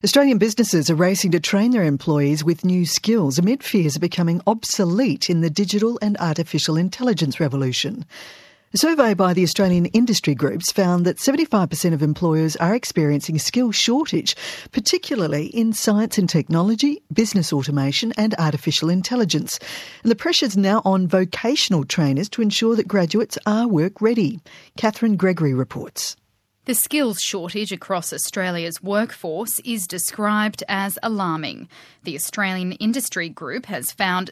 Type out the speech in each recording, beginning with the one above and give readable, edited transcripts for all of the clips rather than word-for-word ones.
Australian businesses are racing to train their employees with new skills amid fears of becoming obsolete in the digital and artificial intelligence revolution. A survey by the Australian industry groups found that 75% of employers are experiencing a skill shortage, particularly in science and technology, business automation and artificial intelligence. And the pressure's now on vocational trainers to ensure that graduates are work ready. Catherine Gregory reports. The skills shortage across Australia's workforce is described as alarming. The Australian Industry Group has found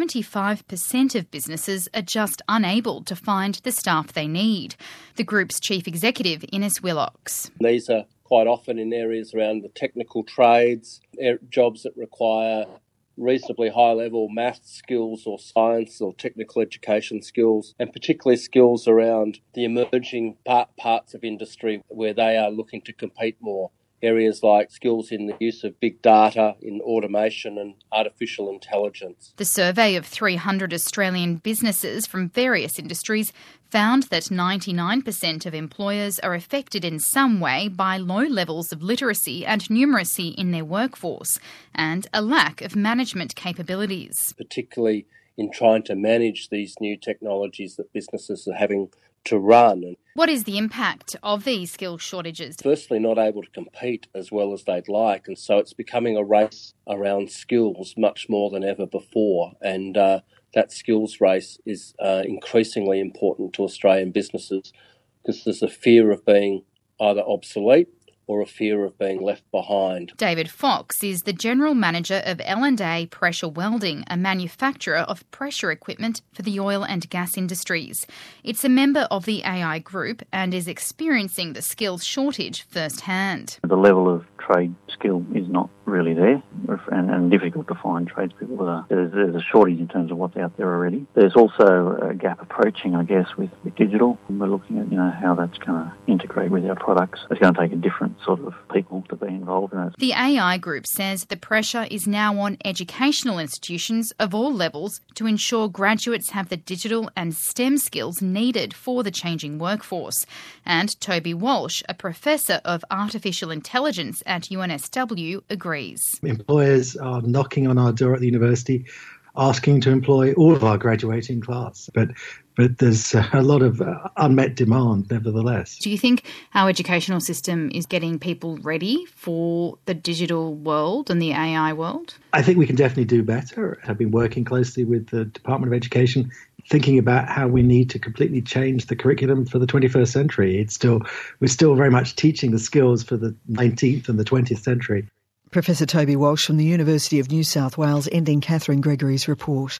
75% of businesses are just unable to find the staff they need. The group's chief executive, Innes Willox. These are quite often in areas around the technical trades, jobs that require reasonably high-level maths skills or science or technical education skills, and particularly skills around the emerging parts of industry where they are looking to compete more. Areas like skills in the use of big data, in automation and artificial intelligence. The survey of 300 Australian businesses from various industries found that 99% of employers are affected in some way by low levels of literacy and numeracy in their workforce and a lack of management capabilities. Particularly in trying to manage these new technologies that businesses are having to run. What is the impact of these skills shortages? Firstly, not able to compete as well as they'd like, and so it's becoming a race around skills much more than ever before, and that skills race is increasingly important to Australian businesses because there's a fear of being either obsolete or a fear of being left behind. David Fox is the General Manager of L&A Pressure Welding, a manufacturer of pressure equipment for the oil and gas industries. It's a member of the AI Group and is experiencing the skills shortage firsthand. The level of trade skill is not really there and difficult to find tradespeople. There's a shortage in terms of what's out there already. There's also a gap approaching, I guess, with digital. We're looking at how that's going to integrate with our products. It's going to take a different sort of people to be involved in it. The AI Group says the pressure is now on educational institutions of all levels to ensure graduates have the digital and STEM skills needed for the changing workforce. And Toby Walsh, a professor of artificial intelligence at UNSW, agrees. Employers are knocking on our door at the university asking to employ all of our graduating class, but there's a lot of unmet demand nevertheless. Do you think our educational system is getting people ready for the digital world and the AI world? I think we can definitely do better. I've been working closely with the Department of Education, thinking about how we need to completely change the curriculum for the 21st century. We're still very much teaching the skills for the 19th and the 20th century. Professor Toby Walsh from the University of New South Wales ending Catherine Gregory's report.